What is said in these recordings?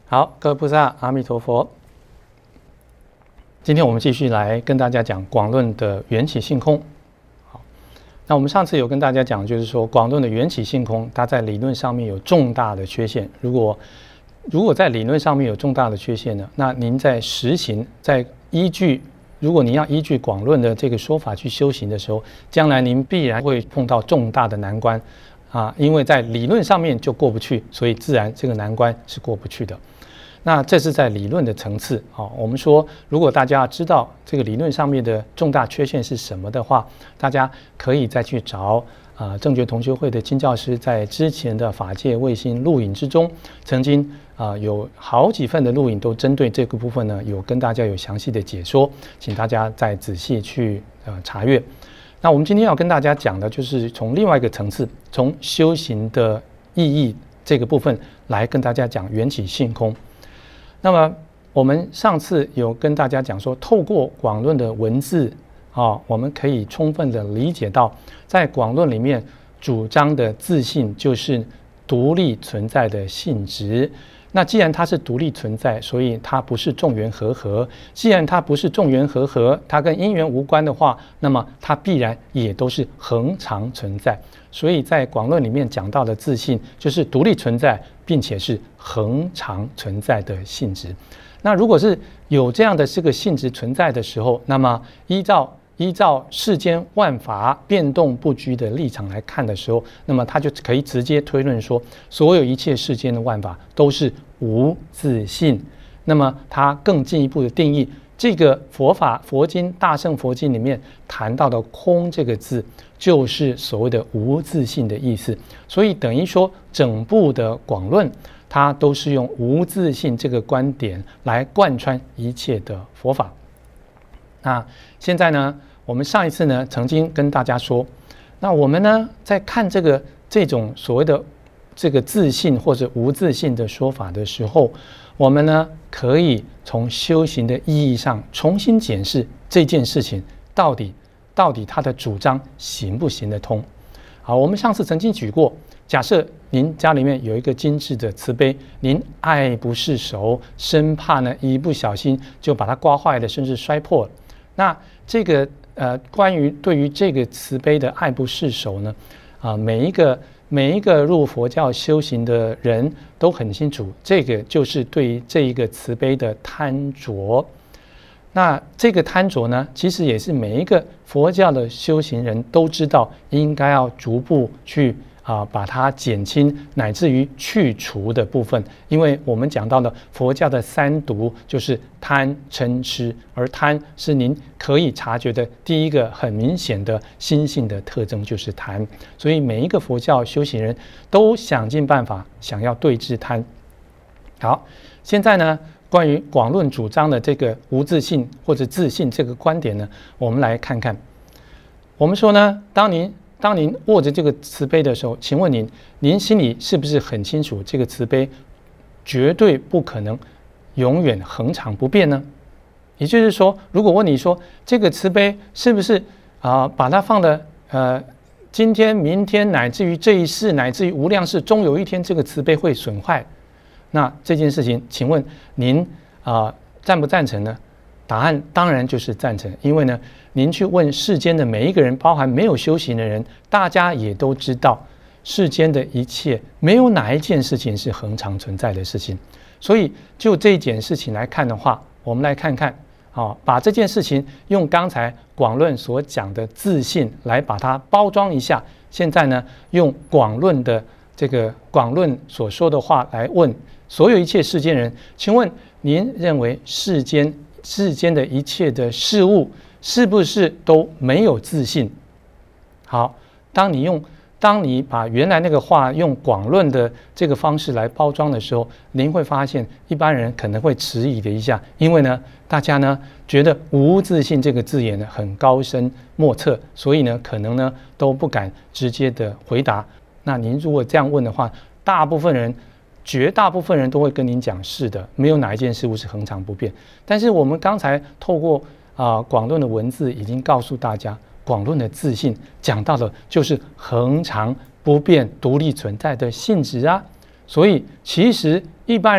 好，各位菩萨，阿弥陀佛。今天我们继续来跟大家讲广论的缘起性空。好，那我们上次有跟大家讲，就是说广论的缘起性空，它在理论上面有重大的缺陷。如果在理论上面有重大的缺陷呢，那您在实行，在依据，如果您要依据广论的这个说法去修行的时候，将来您必然会碰到重大的难关啊，因为在理论上面就过不去，所以自然这个难关是过不去的。那这是在理论的层次。我们说，如果大家知道这个理论上面的重大缺陷是什么的话，大家可以再去找正觉同修会的金教师在之前的法界卫星录影之中，曾经有好几份的录影都针对这个部分呢，有跟大家有详细的解说，请大家再仔细去查阅。那我们今天要跟大家讲的就是从另外一个层次，从修行的意义这个部分来跟大家讲缘起性空。那么我们上次有跟大家讲说，透过广论的文字我们可以充分的理解到，在广论里面主张的自性就是独立存在的性质。那既然它是独立存在，所以它不是众缘和合。既然它不是众缘和合，它跟因缘无关的话，那么它必然也都是恒常存在。所以在广论里面讲到的自性，就是独立存在，并且是恒常存在的性质。那如果是有这样的这个性质存在的时候，那么依照世间万法变动不居的立场来看的时候，那么他就可以直接推论说，所有一切世间的万法都是无自性。那么他更进一步的定义，这个佛经大乘佛经里面谈到的空这个字，就是所谓的无自性的意思。所以等于说，整部的广论它都是用无自性这个观点来贯穿一切的佛法。那现在呢，我们上一次呢曾经跟大家说，那我们呢在看这种所谓的这个自性或者无自性的说法的时候，我们呢可以从修行的意义上重新检视这件事情到底它的主张行不行得通。好，我们上次曾经举过，假设您家里面有一个精致的瓷杯，您爱不释手，生怕呢一不小心就把它刮坏了，甚至摔破了。那这个关于对于这个瓷杯的爱不释手呢，每一个入佛教修行的人都很清楚，这个就是对于这一个瓷杯的贪着。那这个贪着呢，其实也是每一个佛教的修行人都知道，应该要逐步去把它减轻，乃至于去除的部分。因为我们讲到的佛教的三毒，就是贪嗔痴，而贪是您可以察觉的第一个很明显的心性的特征，就是贪。所以每一个佛教修行人都想尽办法想要对治贪。好，现在呢，关于广论主张的这个无自性或者自性这个观点呢，我们来看看。我们说呢，当您握着这个瓷杯的时候，请问您心里是不是很清楚，这个瓷杯绝对不可能永远恒常不变呢？也就是说，如果问你说这个瓷杯是不是把它放的今天、明天，乃至于这一世，乃至于无量世，终有一天这个瓷杯会损坏，那这件事情，请问您赞不赞成呢？答案当然就是赞成，因为呢，您去问世间的每一个人，包含没有修行的人，大家也都知道，世间的一切没有哪一件事情是恒常存在的事情。所以就这一件事情来看的话，我们来看看把这件事情用刚才广论所讲的自性来把它包装一下。现在呢，用广论的这个广论所说的话来问所有一切世间人，请问您认为世间的一切的事物是不是都没有自性？好，当你把原来那个话用广论的这个方式来包装的时候，您会发现一般人可能会迟疑的一下，因为呢，大家呢觉得无自性这个字眼呢很高深莫测，所以呢可能呢都不敢直接的回答。那您如果这样问的话，绝大部分人都会跟您讲是的，没有哪一件事物是恒常不变。但是我们刚才透过广论的文字已经告诉大家，广论的自性讲到的就是恒常不变、独立存在的性质啊。所以其实一般人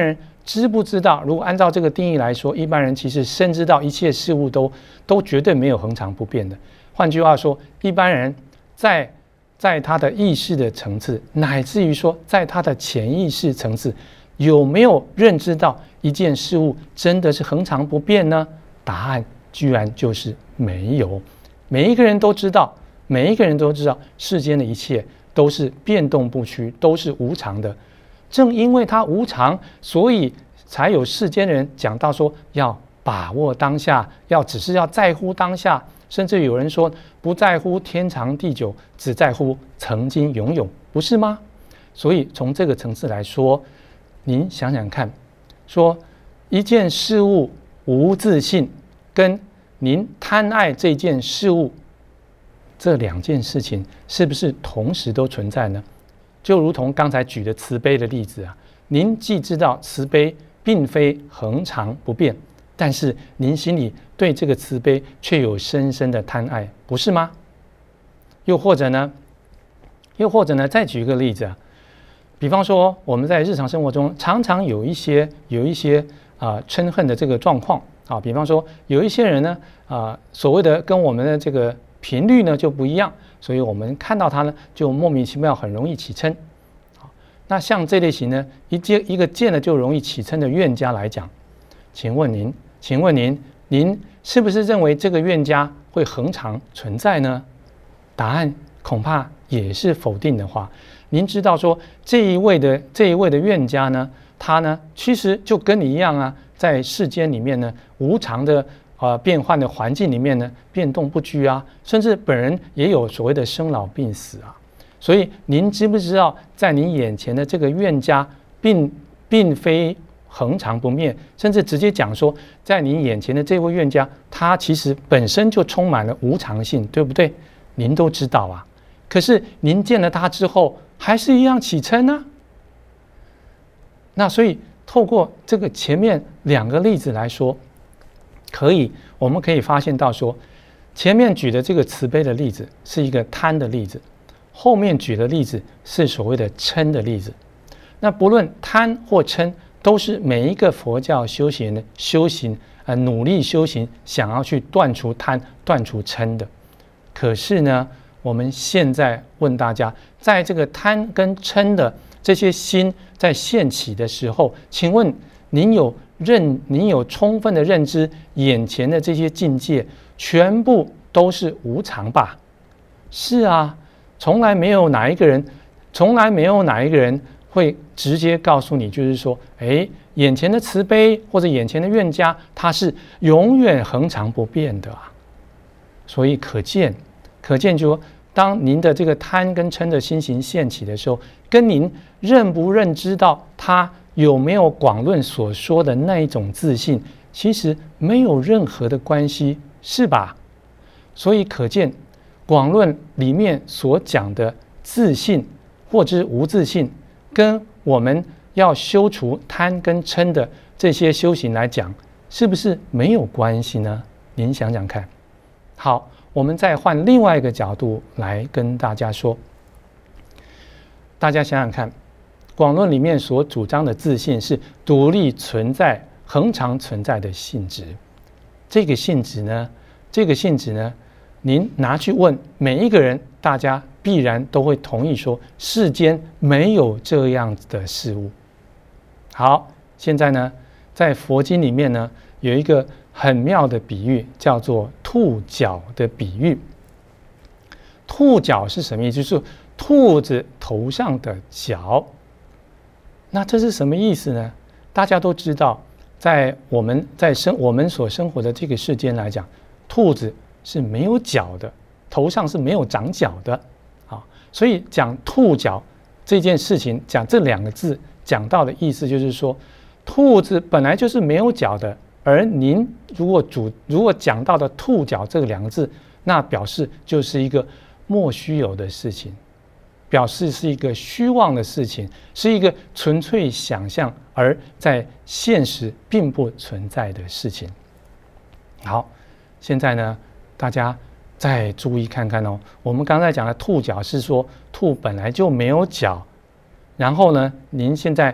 知不知道？如果按照这个定义来说，一般人其实深知道一切事物都绝对没有恒常不变的。换句话说，一般人在他的意识的层次，乃至于说在他的潜意识层次，有没有认知到一件事物真的是恒常不变呢？答案居然就是没有。每一个人都知道，世间的一切都是变动不趋，都是无常的。正因为它无常，所以才有世间人讲到说要把握当下，只是要在乎当下，甚至有人说不在乎天长地久，只在乎曾经拥有，不是吗？所以从这个层次来说，您想想看，说一件事物无自性，跟您贪爱这件事物，这两件事情是不是同时都存在呢？就如同刚才举的慈悲的例子啊，您既知道慈悲并非恒常不变，但是您心里对这个慈悲却有深深的贪爱，不是吗？又或者呢，再举一个例子啊，比方说我们在日常生活中常常有一些嗔恨的这个状况啊，比方说有一些人呢所谓的跟我们的这个频率呢就不一样，所以我们看到他呢就莫名其妙很容易起嗔。那像这类型呢一个见了就容易起嗔的怨家来讲，请问您是不是认为这个怨家会恒常存在呢？答案恐怕也是否定的话。您知道说这一位的怨家呢，他呢其实就跟你一样啊，在世间里面呢无常的变换的环境里面呢，变动不居啊，甚至本人也有所谓的生老病死啊。所以您知不知道，在您眼前的这个怨家并非恒常不灭，甚至直接讲说，在您眼前的这位怨家，他其实本身就充满了无常性，对不对？您都知道啊，可是您见了他之后，还是一样起嗔啊。那所以透过这个前面两个例子来说，我们可以发现到说，前面举的这个慈悲的例子是一个贪的例子，后面举的例子是所谓的嗔的例子。那不论贪或嗔，都是每一个佛教修行的努力修行，想要去断除贪、断除嗔的。可是呢，我们现在问大家，在这个贪跟嗔的这些心在现起的时候，请问您有充分的认知，眼前的这些境界全部都是无常吧？是啊，从来没有哪一个人会直接告诉你，就是说，眼前的慈悲或者眼前的怨家，它是永远恒常不变的啊。所以可见就说，当您的这个贪跟嗔的心行现起的时候，跟您认不认知到它有没有广论所说的那一种自信，其实没有任何的关系，是吧？所以可见广论里面所讲的自信或者无自信，跟我们要修除贪跟嗔的这些修行来讲，是不是没有关系呢？您想想看。好，我们再换另外一个角度来跟大家说，大家想想看，广论里面所主张的自信是独立存在、恒常存在的性质。这个性质呢，您拿去问每一个人，大家必然都会同意说，世间没有这样的事物。好，现在呢，在佛经里面呢，有一个很妙的比喻，叫做兔角的比喻。兔角是什么意思？就是兔子头上的角。那这是什么意思呢？大家都知道，在我们所生活的这个世间来讲，兔子是没有角的，头上是没有长角的啊。所以讲兔角这件事情，讲这两个字讲到的意思就是说，兔子本来就是没有角的，而您如果讲到的兔角这两个字，那表示就是一个莫须有的事情，表示是一个虚妄的事情，是一个纯粹想象而在现实并不存在的事情。好，现在呢，大家再注意看看哦。我们刚才讲的兔角是说兔本来就没有角，然后呢，您现在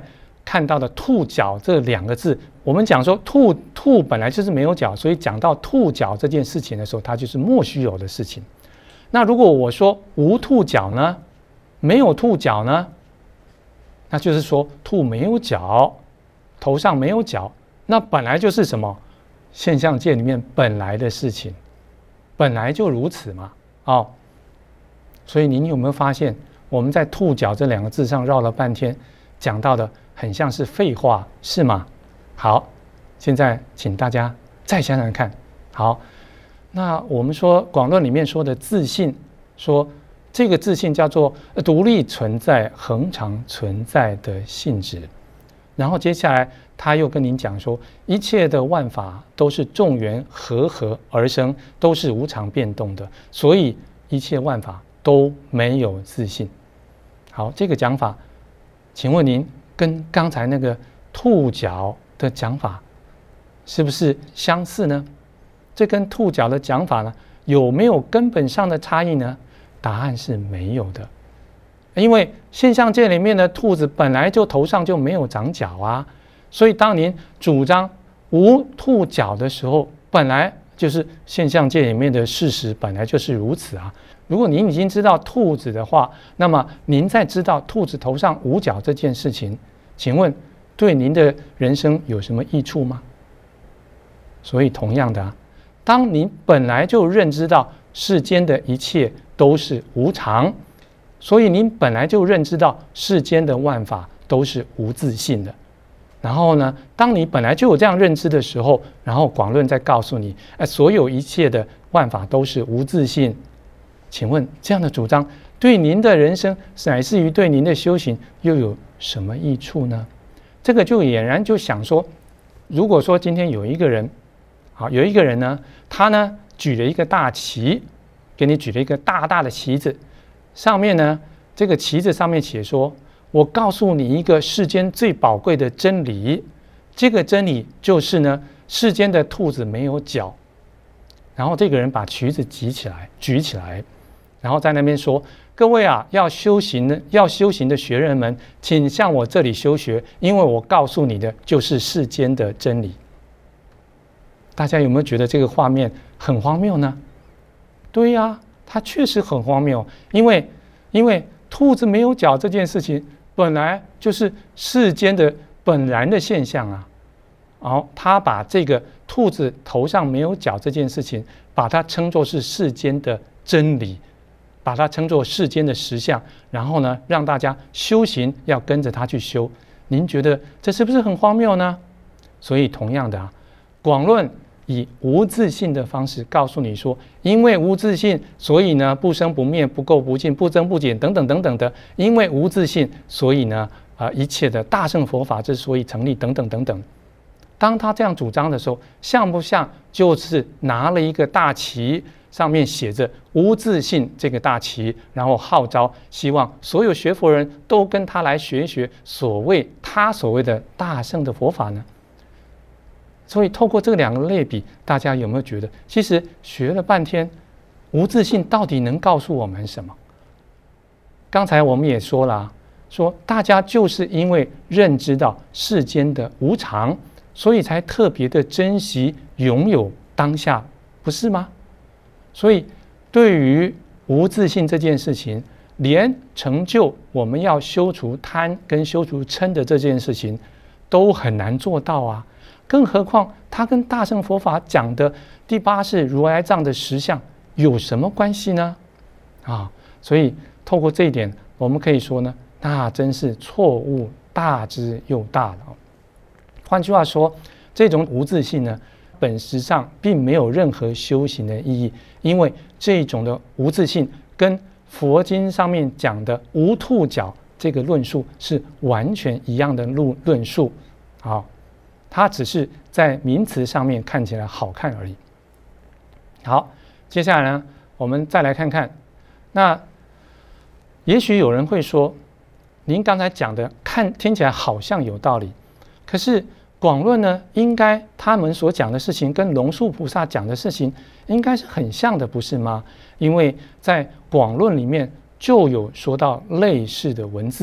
看到的兔角这2个字，我们讲说兔本来就是没有角，所以讲到兔角这件事情的时候，它就是莫须有的事情。那如果我说无兔角呢，没有兔角呢，那就是说兔没有角，头上没有角，那本来就是什么？现象界里面本来的事情，本来就如此嘛。所以您有没有发现，我们在兔角这2个字上绕了半天，讲到的很像是废话，是吗？好，现在请大家再想想看。好，那我们说广论里面说的自性，说这个自性叫做独立存在、恒常存在的性质。然后接下来他又跟您讲说，一切的万法都是众缘和合而生，都是无常变动的，所以一切万法都没有自性。好，这个讲法，请问您跟刚才那个兔角的讲法是不是相似呢？这跟兔角的讲法呢，有没有根本上的差异呢？答案是没有的，因为现象界里面的兔子本来就头上就没有长角啊，所以当您主张无兔角的时候，本来就是现象界里面的事实，本来就是如此啊。如果您已经知道兔子的话，那么您再知道兔子头上无角这件事情，请问对您的人生有什么益处吗？所以同样的啊，当您本来就认知到世间的一切都是无常，所以您本来就认知到世间的万法都是无自性的。然后呢，当你本来就有这样认知的时候，然后广论再告诉你，所有一切的万法都是无自性。请问这样的主张对您的人生，乃至于对您的修行又有什么益处呢？这个就俨然就想说，如果说今天有一个人，有一个人呢，他呢举了一个大旗，给你举了一个大大的旗子，上面呢这个旗子上面写说，我告诉你一个世间最宝贵的真理，这个真理就是呢，世间的兔子没有角。然后这个人把旗子举起来，然后在那边说，各位啊，要修行的学人们，请向我这里修学，因为我告诉你的就是世间的真理。大家有没有觉得这个画面很荒谬呢？对呀，它确实很荒谬，因为兔子没有角这件事情本来就是世间的本然的现象啊。他把这个兔子头上没有角这件事情，把它称作是世间的真理，把它称作世间的实相，然后呢，让大家修行要跟着它去修。您觉得这是不是很荒谬呢？所以同样的啊，广论以无自性的方式告诉你说，因为无自性，所以呢不生不灭、不垢不净、不增不减等等等等的。因为无自性，所以呢一切的大乘佛法之所以成立等等等等。当他这样主张的时候，像不像就是拿了一个大旗，上面写着无自性这个大旗，然后号召希望所有学佛人都跟他来学一学他所谓的大乘的佛法呢？所以透过这2个类比，大家有没有觉得其实学了半天，无自性到底能告诉我们什么？刚才我们也说了，说大家就是因为认知到世间的无常，所以才特别的珍惜拥有当下，不是吗？所以对于无自性这件事情，连成就我们要修除贪跟修除嗔的这件事情都很难做到啊，更何况它跟大乘佛法讲的第8世如来藏的实相有什么关系呢？所以透过这一点，我们可以说呢，那真是错误大之又大了。换句话说，这种无自性呢，本质上并没有任何修行的意义，因为这种的无自性跟佛经上面讲的无兔角这个论述是完全一样的论述。它只是在名词上面看起来好看而已。好，接下来呢，我们再来看看，那也许有人会说，您刚才讲的听起来好像有道理，可是广论呢，应该他们所讲的事情跟龙树菩萨讲的事情应该是很像的，不是吗？因为在广论里面就有说到类似的文字，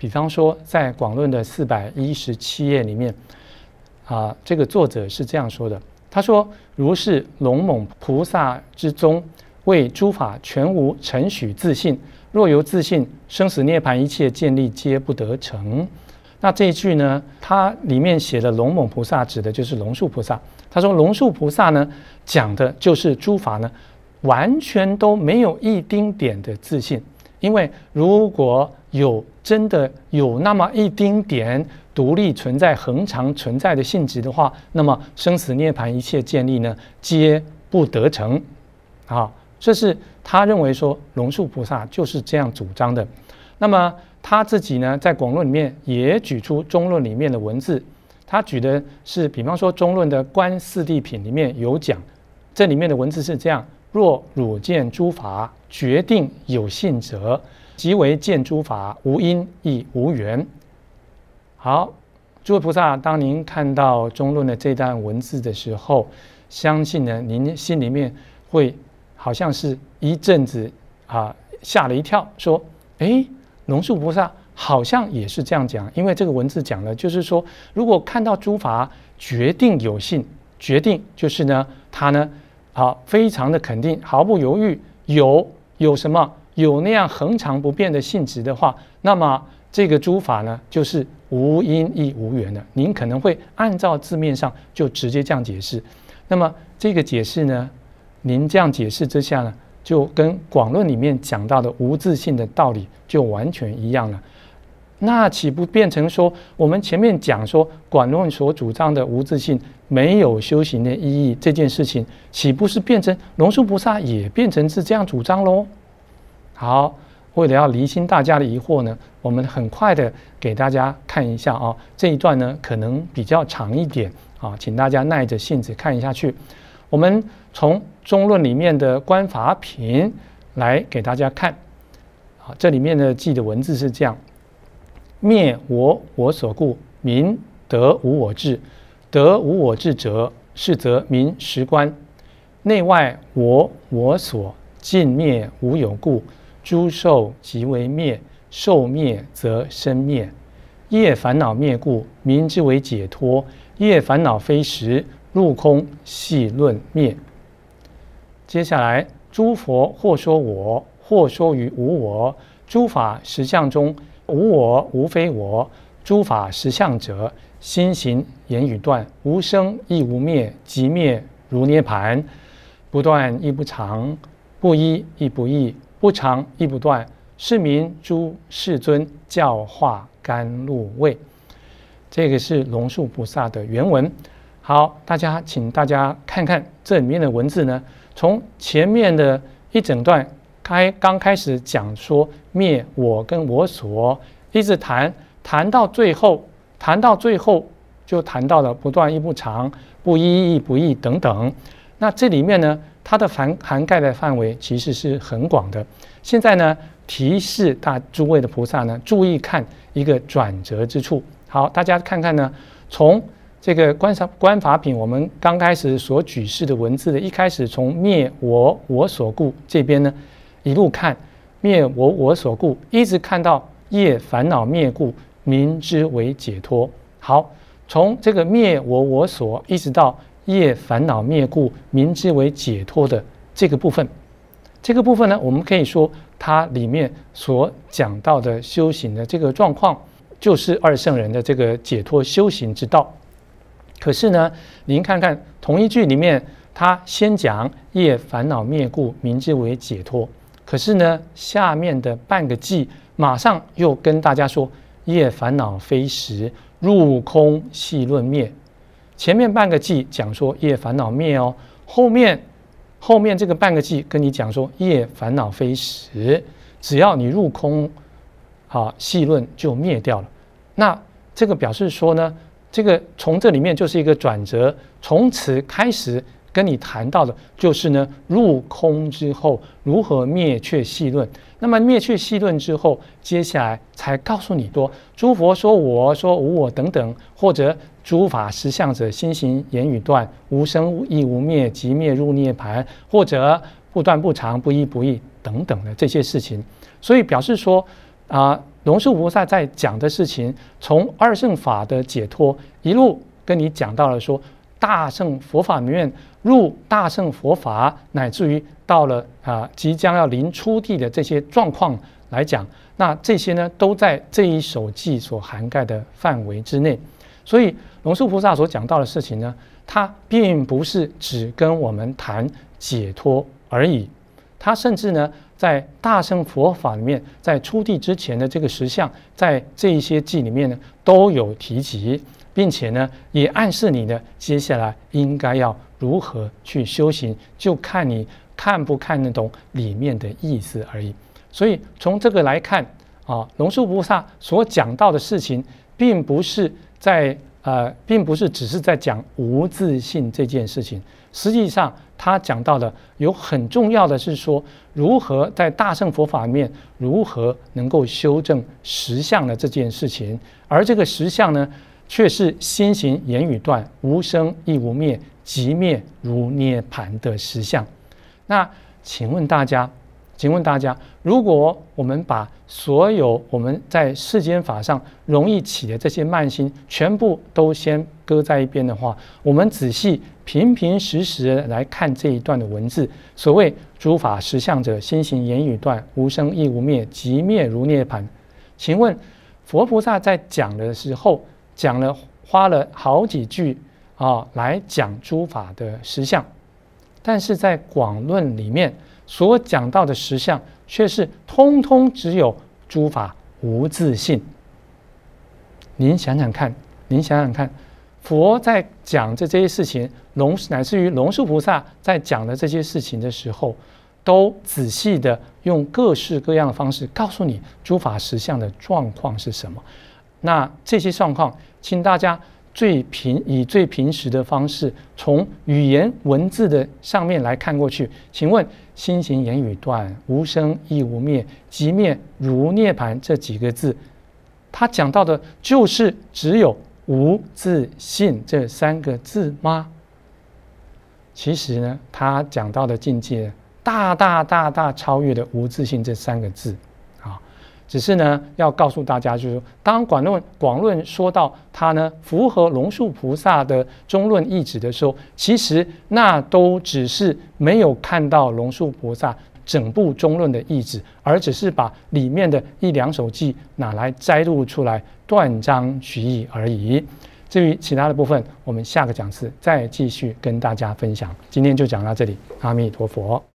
比方说在广论的417页里面这个作者是这样说的，他说：如是龙猛菩萨之宗，为诸法全无承许自性，若由自性，生死涅槃一切建立皆不得成。那这一句呢，它里面写的龙猛菩萨指的就是龙树菩萨。他说龙树菩萨呢，讲的就是诸法呢完全都没有一丁点的自性，因为如果真的有那么一丁点独立存在、恒常存在的性质的话，那么生死涅槃一切建立呢，皆不得成。这是他认为说龙树菩萨就是这样主张的。那么他自己呢，在广论里面也举出中论里面的文字，他举的是比方说中论的观四谛品里面有讲，这里面的文字是这样：若汝见诸法决定有性者，即为见诸法无因亦无缘。好，诸位菩萨，当您看到中论的这段文字的时候，相信呢，您心里面会好像是一阵子吓了一跳，说：龙树菩萨好像也是这样讲。因为这个文字讲了，就是说，如果看到诸法决定有性，决定就是呢，他呢非常的肯定，毫不犹豫，有什么有那样恒常不变的性质的话，那么这个诸法呢，就是无因亦无缘的。您可能会按照字面上就直接这样解释。那么这个解释呢，您这样解释之下呢，就跟广论里面讲到的无自性的道理就完全一样了。那岂不变成说，我们前面讲说广论所主张的无自性没有修行的意义这件事情，岂不是变成龙树菩萨也变成是这样主张咯？好，为了要厘清大家的疑惑呢，我们很快的给大家看一下这一段呢可能比较长一点请大家耐着性子看下去。我们从中论里面的观法品来给大家看。这里面的记的文字是这样：灭我所故，名得无我智。得无我智者，是则名实观。内外我所，尽灭无有故，诸受即为灭。受灭则生灭。业烦恼灭故，名之为解脱。业烦恼非实，入空细论灭。接下来，诸佛或说我，或说于无我。诸法实相中，无我无非我。诸法实相者，心行言语断，无生亦无灭，即灭如涅盘。不断亦不长，不一亦不异，不长亦不断。是名诸世尊教化甘露味。这个是龙树菩萨的原文。好，请大家看看这里面的文字呢，从前面的一整段刚开始讲说灭我跟我所，一直谈到最后就谈到了不断亦不长，不一亦不异等等。那这里面呢，它的涵盖的范围其实是很广的。现在呢，提示诸位的菩萨呢，注意看一个转折之处。好，大家看看呢，从这个观法品，我们刚开始所举示的文字的一开始，从灭我所故这边呢，一路看灭我所故，一直看到业烦恼灭故，名之为解脱。好，从这个灭我所一直到业烦恼灭故，名之为解脱的这个部分呢，我们可以说它里面所讲到的修行的这个状况，就是二圣人的这个解脱修行之道。可是呢，您看看同一句里面，他先讲业烦恼灭故，名之为解脱。可是呢，下面的半个偈马上又跟大家说，业烦恼非实，入空细论灭。前面半个偈讲说业烦恼灭后面这个半个偈跟你讲说业烦恼非实，只要你入空细论就灭掉了。那这个表示说呢，这个从这里面就是一个转折，从此开始跟你谈到的就是呢，入空之后如何灭却细论。那么灭却细论之后，接下来才告诉你多诸佛说我说无我等等，或者诸法实相者，心行言语断，无生亦无灭，即灭入涅盘，或者不断不长，不一不异等等的这些事情。所以表示说龙树菩萨在讲的事情，从二乘法的解脱一路跟你讲到了说大乘佛法里面入大乘佛法，乃至于到了即将要临出地的这些状况来讲，那这些呢都在这一首偈所涵盖的范围之内。所以龙树菩萨所讲到的事情呢，它并不是只跟我们谈解脱而已，它甚至呢在大乘佛法里面，在出地之前的这个实相，在这一些偈里面呢都有提及，并且呢也暗示你的接下来应该要如何去修行，就看你看不看得懂里面的意思而已。所以从这个来看龙树菩萨所讲到的事情，并不是只是在讲无自性这件事情，实际上他讲到的有很重要的是说，如何在大乘佛法里面如何能够修正实相的这件事情，而这个实相呢，却是心行言语断，无生亦无灭，即灭如涅盘的实相。那请问大家，如果我们把所有我们在世间法上容易起的这些慢心全部都先搁在一边的话，我们仔细平实的来看这一段的文字，所谓诸法实相者，心行言语断，无生亦无灭，即灭如涅盘。请问佛菩萨在讲的时候，花了好几句来讲诸法的实相，但是在广论里面所讲到的实相，却是通通只有诸法无自性。您想想看，佛在讲这些事情，乃至于龙树菩萨在讲的这些事情的时候，都仔细的用各式各样的方式告诉你诸法实相的状况是什么。那这些状况，请大家以最平实的方式，从语言文字的上面来看过去。请问心行言语断，无生亦无灭，即灭如涅盘这几个字，他讲到的就是只有无自性这三个字吗？其实呢，他讲到的境界大超越了无自性这三个字只是呢，要告诉大家，就是说，当广论说到它呢符合龙树菩萨的中论意旨的时候，其实那都只是没有看到龙树菩萨整部中论的意旨，而只是把里面的一两首偈拿来摘录出来，断章取义而已。至于其他的部分，我们下个讲次再继续跟大家分享。今天就讲到这里，阿弥陀佛。